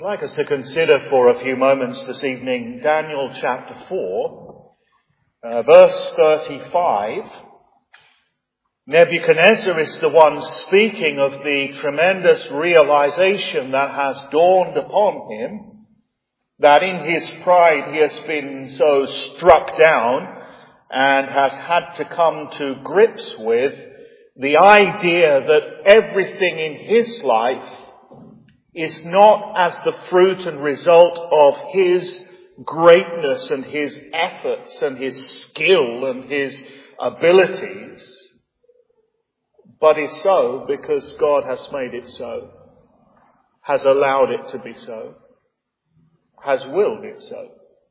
I'd like us to consider for a few moments this evening Daniel chapter 4, verse 35. Nebuchadnezzar is the one speaking of the tremendous realization that has dawned upon him, that in his pride he has been so struck down and has had to come to grips with the idea that everything in his life is not as the fruit and result of his greatness and his efforts and his skill and his abilities, but is so because God has made it so, has allowed it to be so, has willed it so.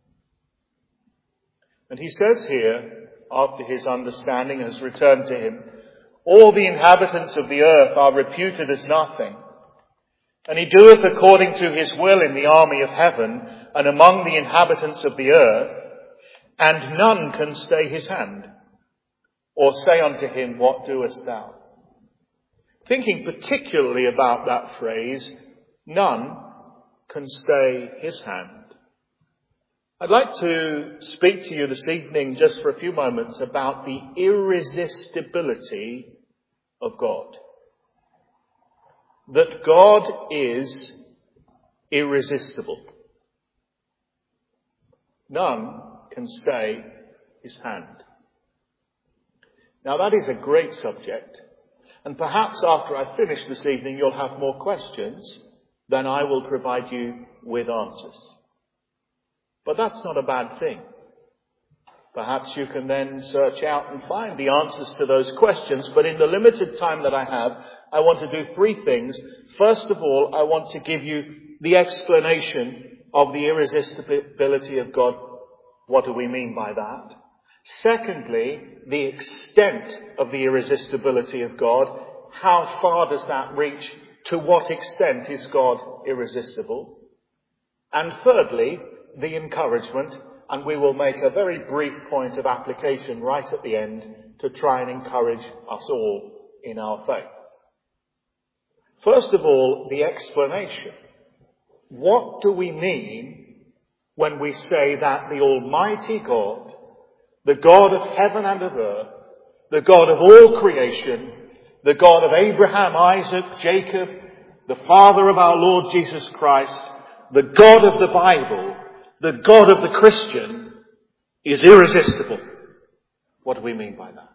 And he says here, after his understanding has returned to him, all the inhabitants of the earth are reputed as nothing. And he doeth according to his will in the army of heaven and among the inhabitants of the earth, and none can stay his hand, or say unto him, what doest thou? Thinking particularly about that phrase, none can stay his hand. I'd like to speak to you this evening just for a few moments about the irresistibility of God. That God is irresistible. None can stay his hand. Now that is a great subject, and perhaps after I finish this evening you'll have more questions than I will provide you with answers. But that's not a bad thing. Perhaps you can then search out and find the answers to those questions, but in the limited time that I have, I want to do three things. First of all, I want to give you the explanation of the irresistibility of God. What do we mean by that? Secondly, the extent of the irresistibility of God. How far does that reach? To what extent is God irresistible? And thirdly, the encouragement, and we will make a very brief point of application right at the end to try and encourage us all in our faith. First of all, the explanation. What do we mean when we say that the Almighty God, the God of heaven and of earth, the God of all creation, the God of Abraham, Isaac, Jacob, the Father of our Lord Jesus Christ, the God of the Bible, the God of the Christian, is irresistible? What do we mean by that?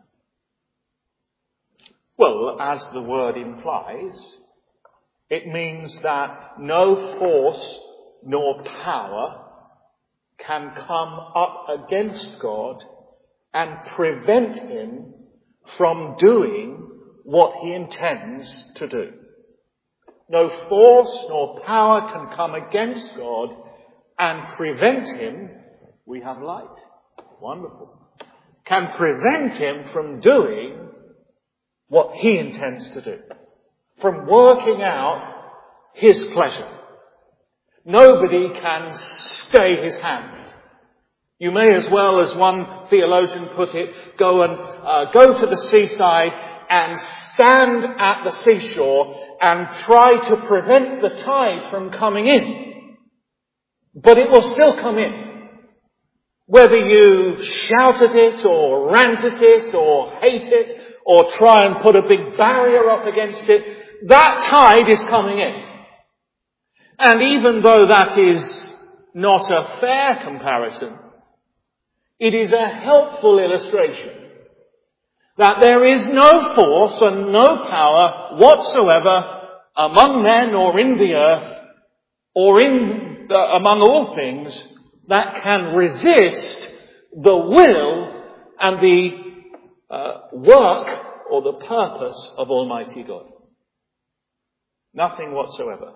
Well, as the word implies, it means that no force nor power can come up against God and prevent him from doing what he intends to do. No force nor power can come against God and prevent him. We have light. Wonderful. Can prevent him from doing what he intends to do. From working out his pleasure. Nobody can stay his hand. You may as well, as one theologian put it, go to the seaside and stand at the seashore and try to prevent the tide from coming in. But it will still come in. Whether you shout at it or rant at it or hate it or try and put a big barrier up against it, that tide is coming in. And even though that is not a fair comparison, it is a helpful illustration that there is no force and no power whatsoever among men or in the earth or among all things that can resist the will and the work or the purpose of Almighty God. Nothing whatsoever.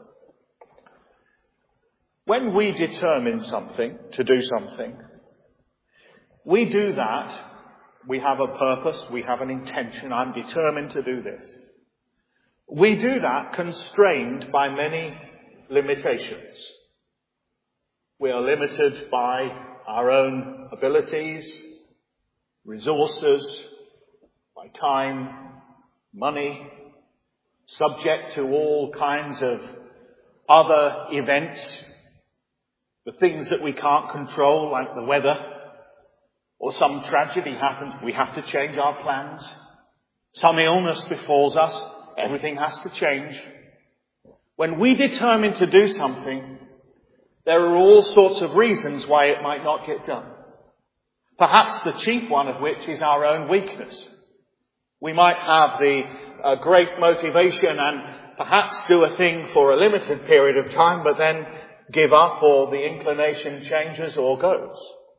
When we determine to do something, we do that. We have a purpose, we have an intention. I'm determined to do this. We do that constrained by many limitations. We are limited by our own abilities, resources, by time, money, subject to all kinds of other events, the things that we can't control, like the weather, or some tragedy happens, we have to change our plans. Some illness befalls us, everything has to change. When we determine to do something, there are all sorts of reasons why it might not get done. Perhaps the chief one of which is our own weakness. We might have the great motivation and perhaps do a thing for a limited period of time, but then give up, or the inclination changes or goes.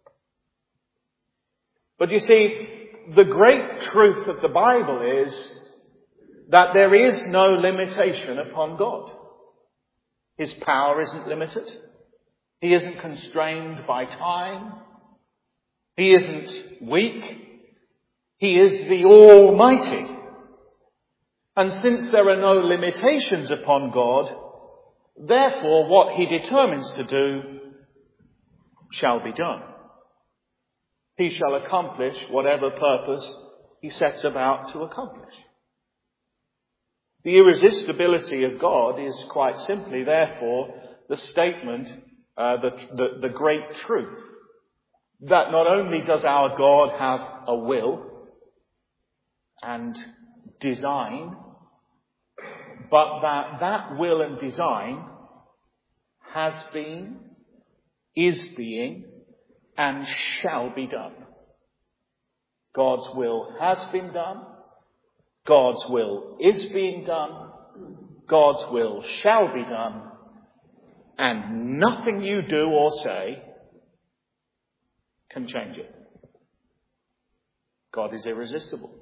But you see, the great truth of the Bible is that there is no limitation upon God. His power isn't limited. He isn't constrained by time. He isn't weak. He is the Almighty. And since there are no limitations upon God, therefore what he determines to do shall be done. He shall accomplish whatever purpose he sets about to accomplish. The irresistibility of God is quite simply, therefore, the statement, the great truth, that not only does our God have a will and design, but that will and design has been, is being, and shall be done. God's will has been done. God's will is being done. God's will shall be done. And nothing you do or say can change it. God is irresistible.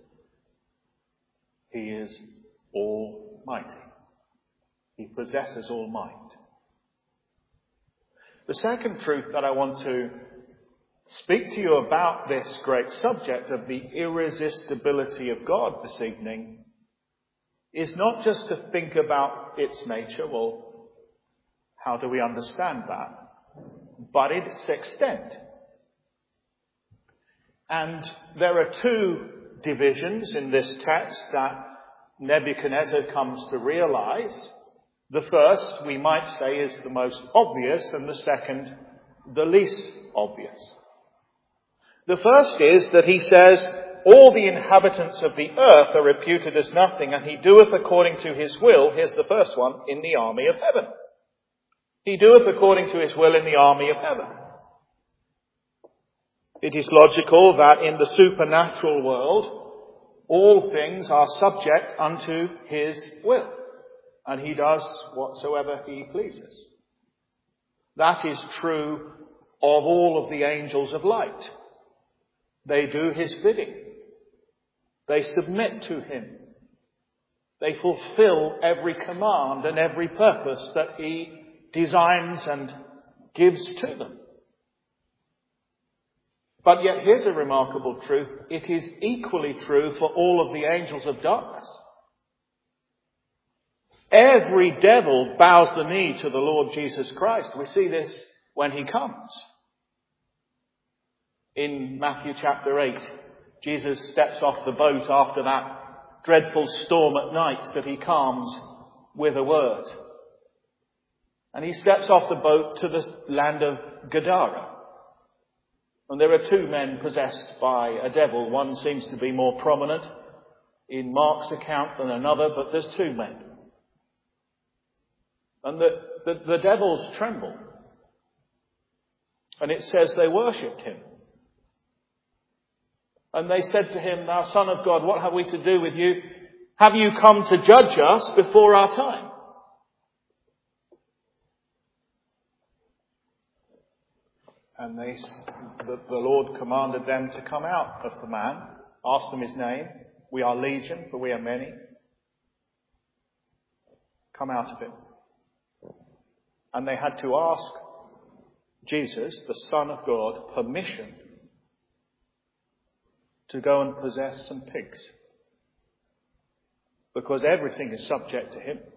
He is almighty. He possesses all might. The second truth that I want to speak to you about this great subject of the irresistibility of God this evening is not just to think about its nature, well, how do we understand that, but its extent. And there are two divisions in this text that Nebuchadnezzar comes to realize. The first, we might say, is the most obvious, and the second, the least obvious. The first is that he says, all the inhabitants of the earth are reputed as nothing, and he doeth according to his will, here's the first one, in the army of heaven. He doeth according to his will in the army of heaven. It is logical that in the supernatural world, all things are subject unto his will, and he does whatsoever he pleases. That is true of all of the angels of light. They do his bidding. They submit to him. They fulfill every command and every purpose that he designs and gives to them. But yet here's a remarkable truth. It is equally true for all of the angels of darkness. Every devil bows the knee to the Lord Jesus Christ. We see this when he comes. In Matthew chapter 8, Jesus steps off the boat after that dreadful storm at night that he calms with a word. And he steps off the boat to the land of Gadara. And there are two men possessed by a devil. One seems to be more prominent in Mark's account than another, but there's two men. And the devils tremble. And it says they worshipped him. And they said to him, "Thou Son of God, what have we to do with you? Have you come to judge us before our time?" And the Lord commanded them to come out of the man, asked them his name. "We are legion, for we are many. Come out of him." And they had to ask Jesus, the Son of God, permission to go and possess some pigs. Because everything is subject to him.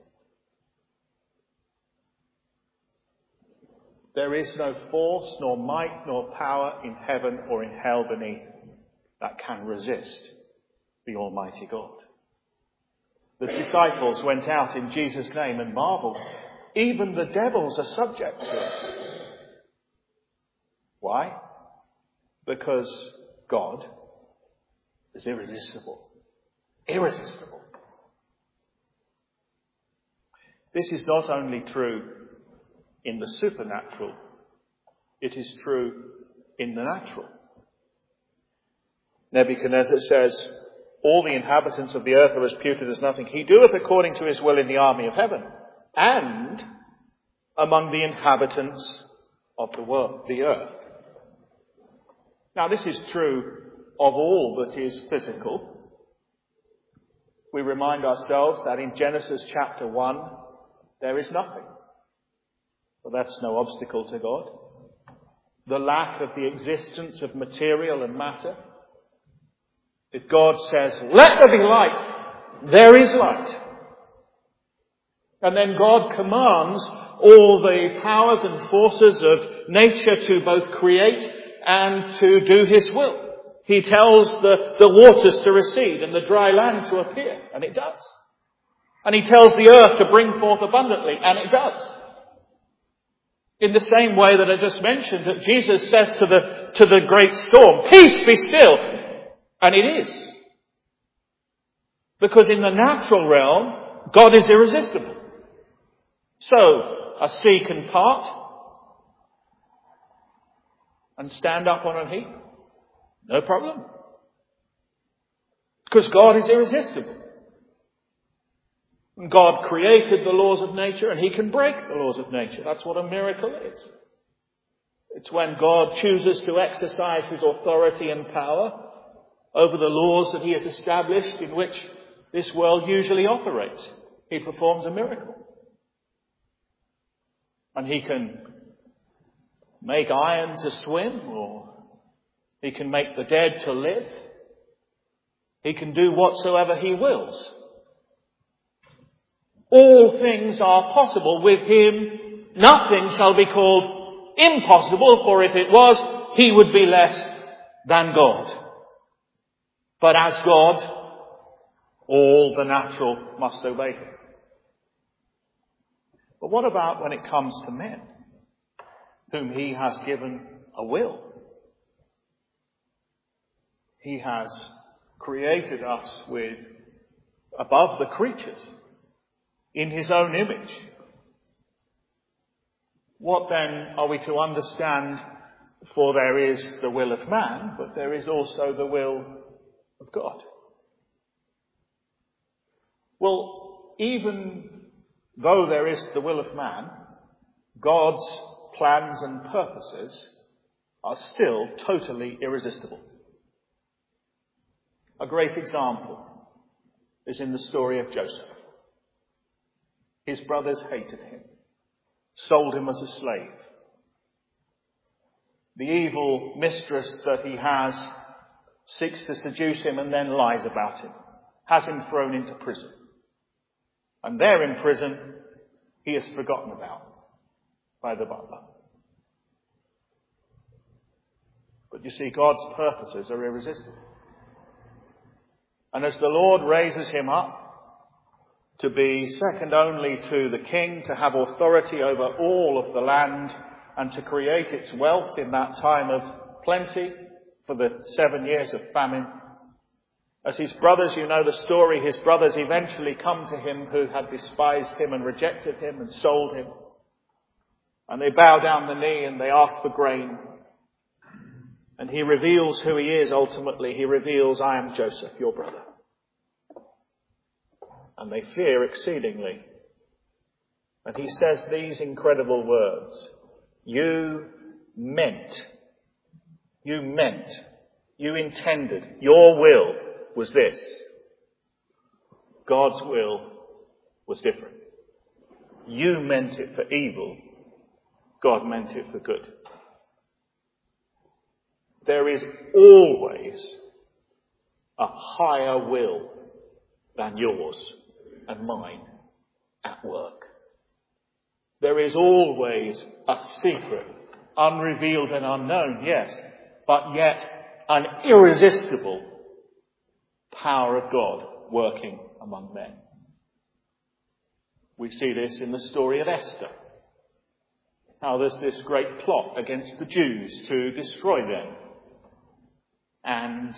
There is no force, nor might, nor power in heaven or in hell beneath that can resist the Almighty God. The disciples went out in Jesus' name and marveled Even the devils are subject to it. Why? Because God is irresistible. Irresistible. This is not only true in the supernatural, it is true in the natural. Nebuchadnezzar says, all the inhabitants of the earth are as reputed as nothing. He doeth according to his will in the army of heaven, and among the inhabitants of the earth. Now this is true of all that is physical. We remind ourselves that in Genesis chapter 1, there is nothing. But that's no obstacle to God. The lack of the existence of material and matter. If God says, let there be light, there is light. And then God commands all the powers and forces of nature to both create and to do his will. He tells the waters to recede and the dry land to appear, and it does. And he tells the earth to bring forth abundantly, and it does. In the same way that I just mentioned, that Jesus says to the great storm, peace, be still. And it is. Because in the natural realm, God is irresistible. So, a sea can part and stand up on a heap. No problem. Because God is irresistible. God created the laws of nature and he can break the laws of nature. That's what a miracle is. It's when God chooses to exercise his authority and power over the laws that he has established in which this world usually operates. He performs a miracle. And he can make iron to swim, or he can make the dead to live. He can do whatsoever he wills. All things are possible with him. Nothing shall be called impossible, for if it was, he would be less than God. But as God, all the natural must obey him. But what about when it comes to men, whom he has given a will? He has created us with above the creatures in his own image. What then are we to understand? For there is the will of man, but there is also the will of God. Well, even though there is the will of man, God's plans and purposes are still totally irresistible. A great example is in the story of Joseph. His brothers hated him, sold him as a slave. The evil mistress that he has seeks to seduce him and then lies about him, has him thrown into prison. And there in prison, he is forgotten about by the butler. But you see, God's purposes are irresistible. And as the Lord raises him up to be second only to the king, to have authority over all of the land and to create its wealth in that time of plenty for the 7 years of famine, as his brothers, you know the story, his brothers eventually come to him who had despised him and rejected him and sold him. And they bow down the knee and they ask for grain. And he reveals who he is ultimately. He reveals, I am Joseph, your brother. And they fear exceedingly. And he says these incredible words. You meant, you intended, your will was this. God's will was different. You meant it for evil. God meant it for good. There is always a higher will than yours and mine at work. There is always a secret, unrevealed and unknown, yes, but yet an irresistible power of God working among men. We see this in the story of Esther. How there's this great plot against the Jews to destroy them. And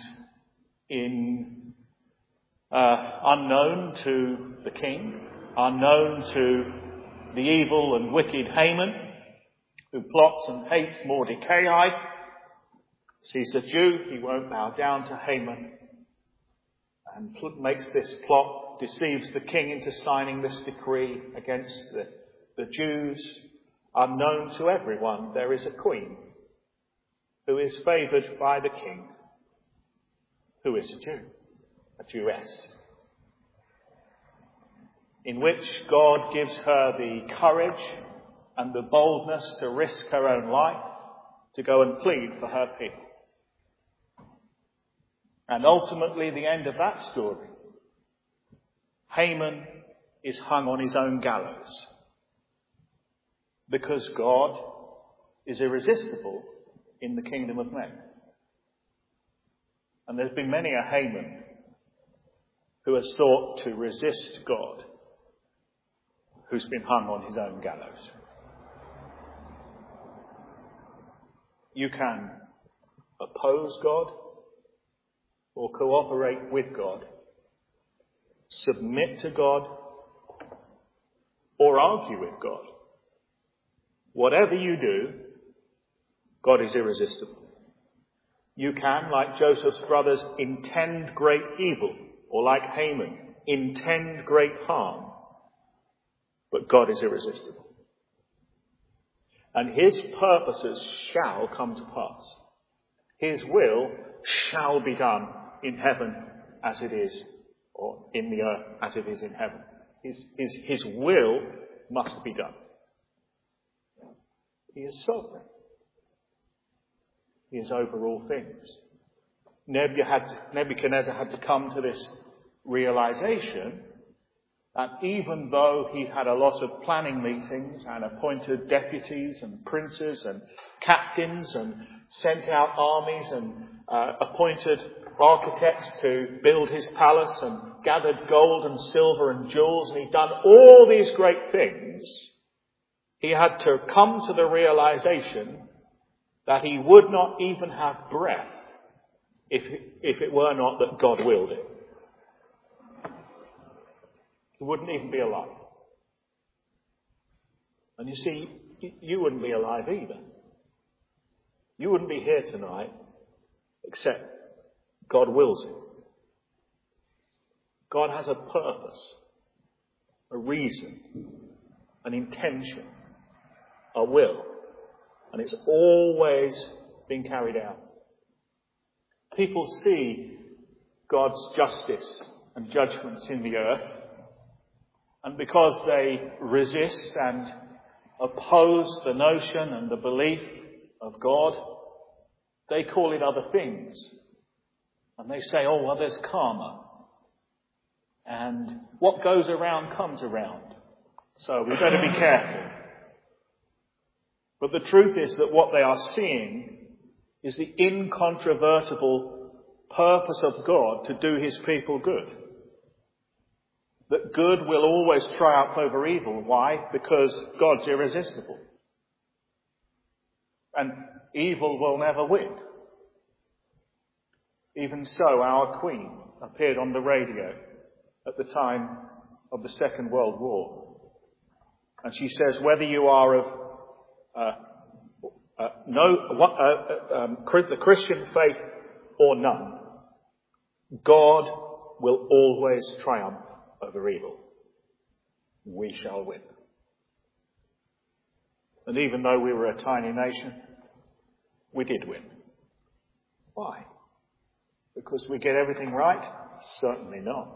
unknown to the king, unknown to the evil and wicked Haman, who plots and hates Mordecai, sees a Jew, he won't bow down to Haman, and makes this plot, deceives the king into signing this decree against the Jews. Unknown to everyone, there is a queen who is favoured by the king, who is a Jew, a Jewess, in which God gives her the courage and the boldness to risk her own life to go and plead for her people. And ultimately, the end of that story, Haman is hung on his own gallows, because God is irresistible in the kingdom of men. And there's been many a Haman who has sought to resist God, who's been hung on his own gallows. You can oppose God or cooperate with God, submit to God or argue with God. Whatever you do, God is irresistible. You can, like Joseph's brothers, intend great evil, or like Haman, intend great harm, but God is irresistible. And his purposes shall come to pass. His will shall be done in heaven as it is, or in the earth as it is in heaven. His will must be done. He is sovereign. He is over all things. Nebuchadnezzar had to come to this realization that even though he had a lot of planning meetings and appointed deputies and princes and captains and sent out armies and appointed architects to build his palace and gathered gold and silver and jewels, and he'd done all these great things, he had to come to the realization that he would not even have breath if it were not that God willed it. He wouldn't even be alive. And you see, you wouldn't be alive either. You wouldn't be here tonight except God wills it. God has a purpose, a reason, an intention, a will, and it's always been carried out. People see God's justice and judgments in the earth, and because they resist and oppose the notion and the belief of God, they call it other things. And they say, oh, well, there's karma. And what goes around comes around. So we better be careful. But the truth is that what they are seeing is the incontrovertible purpose of God to do his people good. That good will always triumph over evil. Why? Because God's irresistible. And evil will never win. Even so, our Queen appeared on the radio at the time of the Second World War. And she says, whether you are of the Christian faith or none, God will always triumph over evil. We shall win. And even though we were a tiny nation, we did win. Why? Because we get everything right? Certainly not.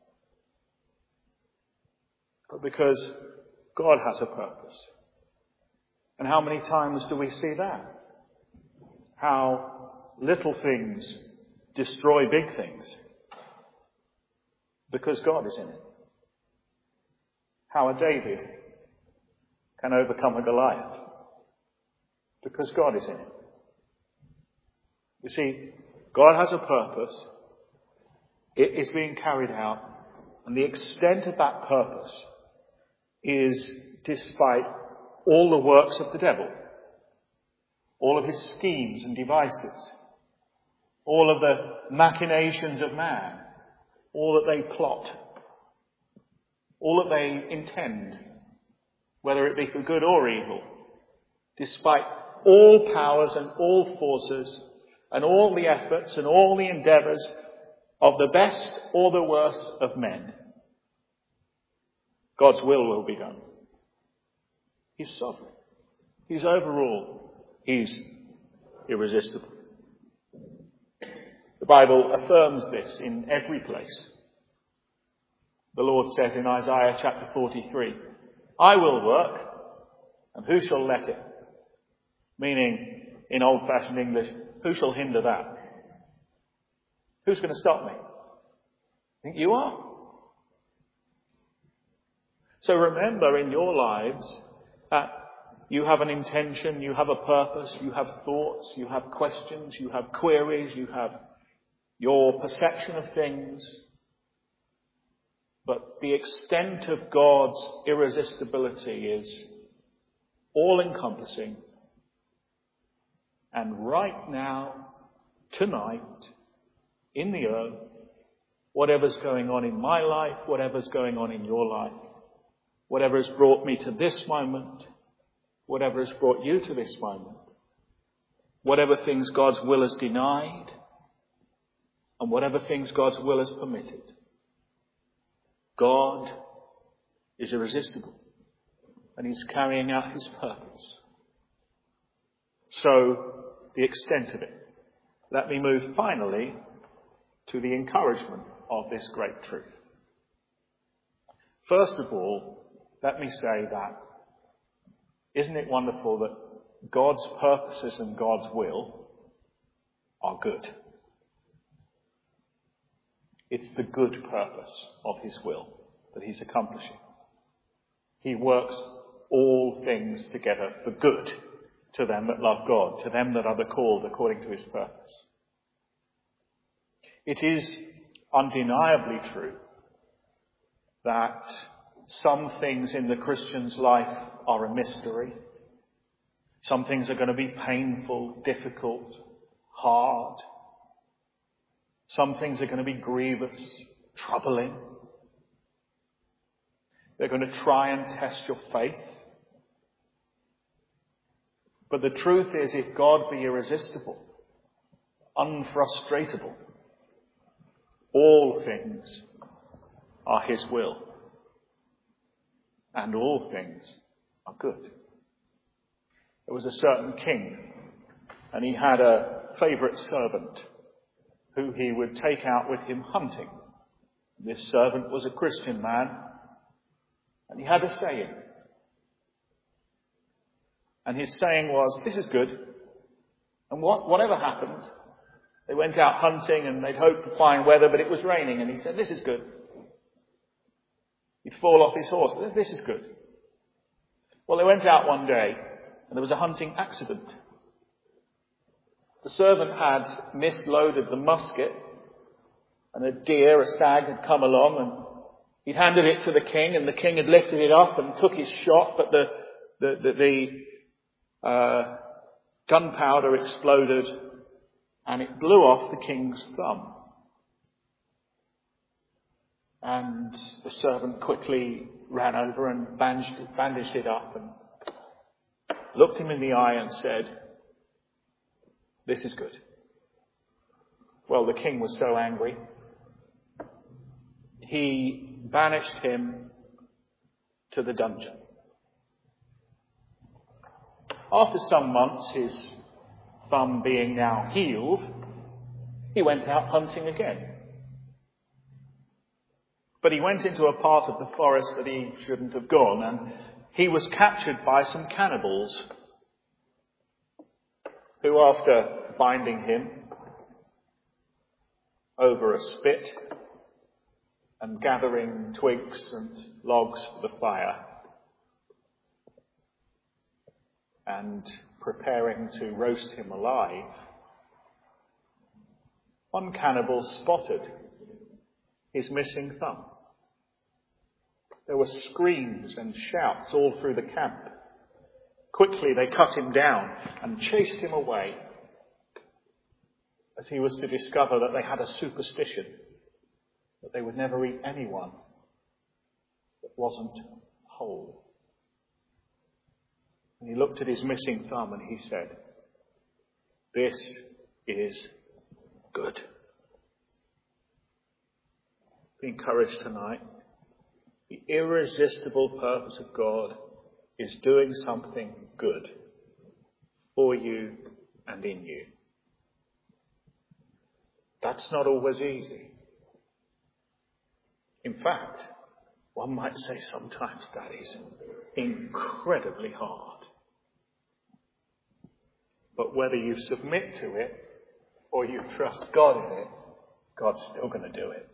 But because God has a purpose. And how many times do we see that? How little things destroy big things. Because God is in it. How a David can overcome a Goliath. Because God is in it. You see, God has a purpose. It is being carried out. And the extent of that purpose is despite all the works of the devil, all of his schemes and devices, all of the machinations of man, all that they plot, all that they intend, whether it be for good or evil, despite all powers and all forces and all the efforts and all the endeavours of the best or the worst of men, God's will be done. He's sovereign. He's over all. He's irresistible. The Bible affirms this in every place. The Lord says in Isaiah chapter 43, I will work, and who shall let it? Meaning, in old-fashioned English, who shall hinder that? Who's going to stop me? Think you are? So remember in your lives that you have an intention, you have a purpose, you have thoughts, you have questions, you have queries, you have your perception of things. But the extent of God's irresistibility is all-encompassing. And right now, tonight, in the earth, whatever's going on in my life, whatever's going on in your life, whatever has brought me to this moment, whatever has brought you to this moment, whatever things God's will has denied, and whatever things God's will has permitted, God is irresistible, and he's carrying out his purpose. So, the extent of it. Let me move finally to the encouragement of this great truth. First of all, let me say that isn't it wonderful that God's purposes and God's will are good? It's the good purpose of his will that he's accomplishing. He works all things together for good to them that love God, to them that are the called according to his purpose. It is undeniably true that some things in the Christian's life are a mystery. Some things are going to be painful, difficult, hard. Some things are going to be grievous, troubling. They're going to try and test your faith. But the truth is, if God be irresistible, unfrustratable, all things are his will. And all things are good. There was a certain king, and he had a favourite servant who he would take out with him hunting. This servant was a Christian man, and he had a saying. And his saying was, this is good. And whatever happened, they went out hunting and they'd hoped for fine weather, but it was raining. And he said, this is good. He'd fall off his horse. This is good. Well, they went out one day and there was a hunting accident. The servant had misloaded the musket and a stag had come along and he'd handed it to the king and the king had lifted it up and took his shot, but the gunpowder exploded and it blew off the king's thumb. And the servant quickly ran over and bandaged it up and looked him in the eye and said, this is good. Well, the king was so angry, he banished him to the dungeon. After some months, his thumb being now healed, he went out hunting again. But he went into a part of the forest that he shouldn't have gone, and he was captured by some cannibals who, after binding him over a spit and gathering twigs and logs for the fire and preparing to roast him alive, one cannibal spotted his missing thumb. There were screams and shouts all through the camp. Quickly they cut him down and chased him away, as he was to discover that they had a superstition that they would never eat anyone that wasn't whole. And he looked at his missing thumb and he said, "This is good." Be encouraged tonight. The irresistible purpose of God is doing something good for you and in you. That's not always easy. In fact, one might say sometimes that is incredibly hard. But whether you submit to it or you trust God in it, God's still going to do it.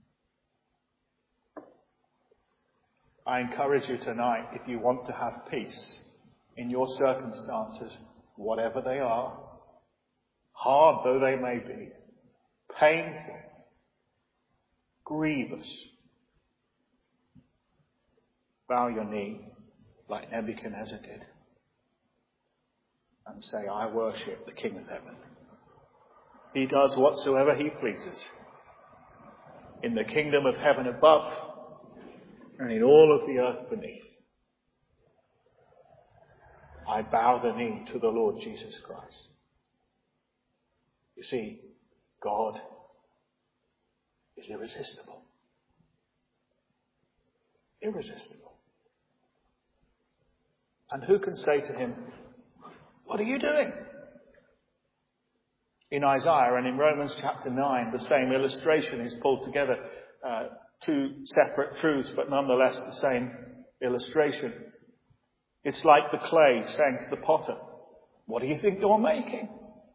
I encourage you tonight, if you want to have peace in your circumstances, whatever they are, hard though they may be, painful, grievous, bow your knee like Nebuchadnezzar did and say, "I worship the King of Heaven. He does whatsoever he pleases in the kingdom of heaven above and in all of the earth beneath. I bow the knee to the Lord Jesus Christ." You see, God is irresistible. Irresistible. And who can say to him, "What are you doing?" In Isaiah and in Romans chapter 9, the same illustration is pulled together. Two separate truths, but nonetheless the same illustration. It's like the clay saying to the potter, "What do you think you're making?"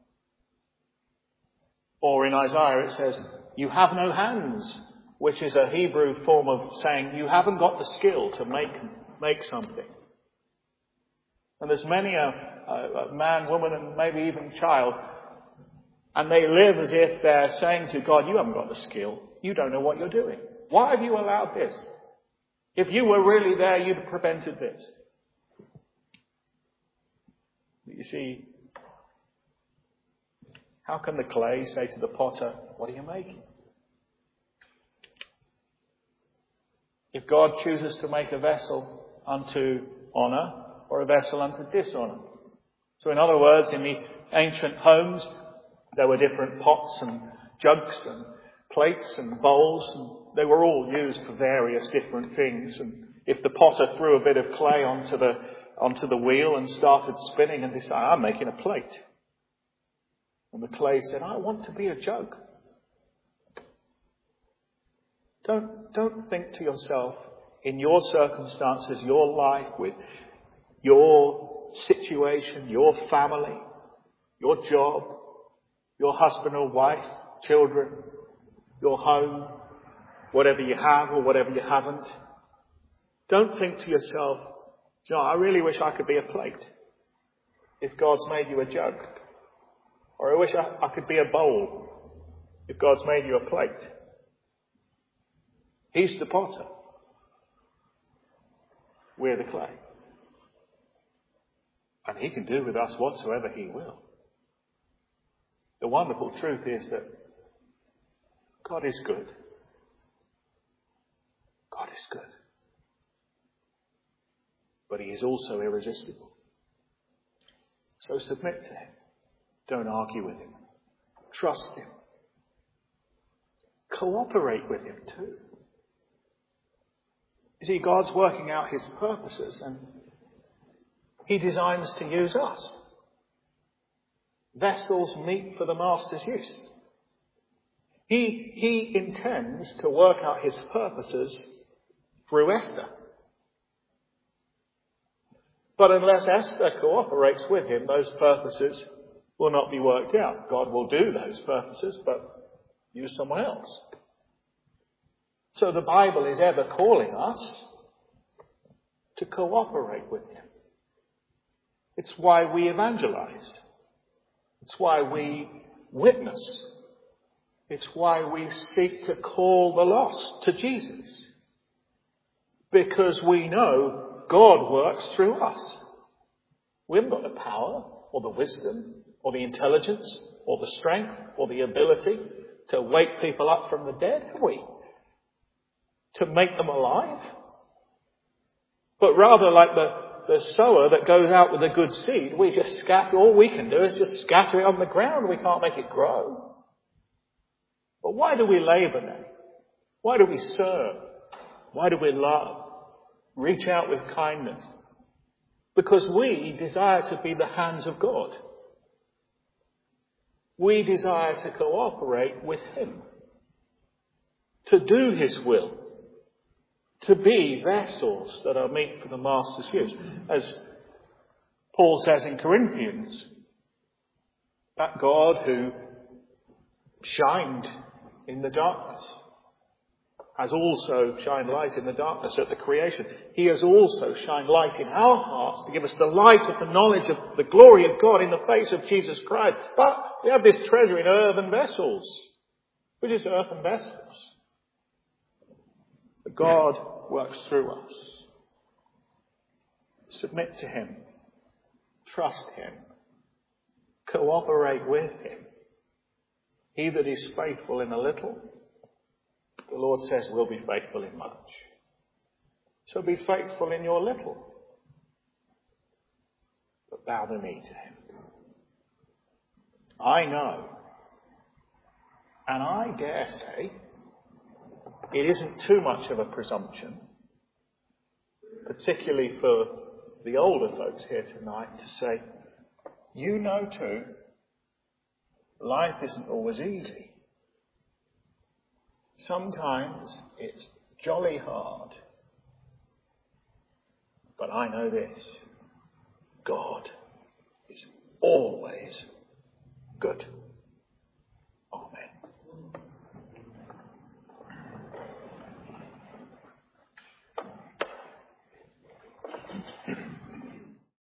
Or in Isaiah it says, "You have no hands," which is a Hebrew form of saying you haven't got the skill to make something. And there's many a man, woman, and maybe even child, and they live as if they're saying to God, "You haven't got the skill. You don't know what you're doing. Why have you allowed this? If you were really there, you'd have prevented this." But you see, how can the clay say to the potter, "What are you making?" If God chooses to make a vessel unto honour or a vessel unto dishonour. So in other words, in the ancient homes, there were different pots and jugs and plates and bowls, and they were all used for various different things. And if the potter threw a bit of clay onto the wheel and started spinning and decided, "I'm making a plate," and the clay said, "I want to be a jug." Don't think to yourself, in your circumstances, your life, with your situation, your family, your job, your husband or wife, children, your home, whatever you have or whatever you haven't. Don't think to yourself, "I really wish I could be a plate if God's made you a jug. Or I wish I could be a bowl if God's made you a plate." He's the potter. We're the clay. And he can do with us whatsoever he will. The wonderful truth is that God is good. God is good. But he is also irresistible. So submit to him. Don't argue with him. Trust him. Cooperate with him too. You see, God's working out his purposes and he designs to use us. Vessels meet for the master's use. He intends to work out his purposes through Esther. But unless Esther cooperates with him, those purposes will not be worked out. God will do those purposes, but use someone else. So the Bible is ever calling us to cooperate with him. It's why we evangelize. It's why we witness. It's why we seek to call the lost to Jesus. because we know God works through us. We haven't got the power or the wisdom or the intelligence or the strength or the ability to wake people up from the dead, have we? To make them alive? But rather like the sower that goes out with the good seed, we just scatter. All we can do is just scatter it on the ground. We can't make it grow. But why do we labour then? Why do we serve? Why do we love? Reach out with kindness? Because we desire to be the hands of God. We desire to cooperate with Him, to do His will, to be vessels that are meet for the Master's use. As Paul says in Corinthians, that God who shined in the darkness has also shined light in the darkness at the creation. He has also shined light in our hearts to give us the light of the knowledge of the glory of God in the face of Jesus Christ. But we have this treasure in earthen vessels. Which is earthen vessels? But God works through us. Submit to Him. Trust Him. Cooperate with Him. He that is faithful in a little, the Lord says, will be faithful in much. So be faithful in your little, but bow the knee to Him. I know, and I dare say, it isn't too much of a presumption, particularly for the older folks here tonight, to say, you know too, life isn't always easy. Sometimes it's jolly hard. But I know this. God is always good.